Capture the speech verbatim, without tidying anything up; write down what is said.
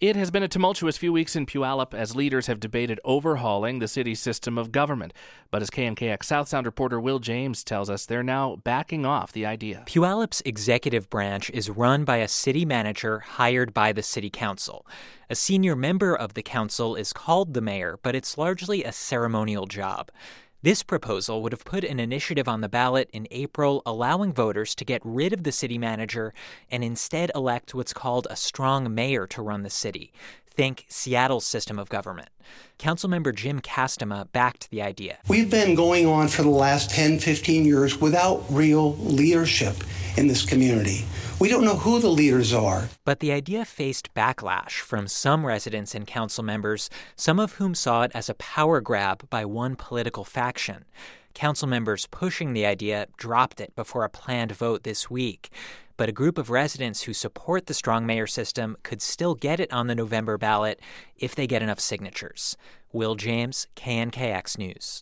It has been a tumultuous few weeks in Puyallup as leaders have debated overhauling the city's system of government. But as K N K X South Sound reporter Will James tells us, they're now backing off the idea. Puyallup's executive branch is run by a city manager hired by the city council. A senior member of the council is called the mayor, but it's largely a ceremonial job. This proposal would have put an initiative on the ballot in April allowing voters to get rid of the city manager and instead elect what's called a strong mayor to run the city. Think Seattle's system of government. Councilmember Jim Castema backed the idea. We've been going on for the last ten, fifteen years without real leadership in this community. We don't know who the leaders are. But the idea faced backlash from some residents and council members, some of whom saw it as a power grab by one political faction. Council members pushing the idea dropped it before a planned vote this week. But a group of residents who support the strong mayor system could still get it on the November ballot if they get enough signatures. Will James, K N K X News.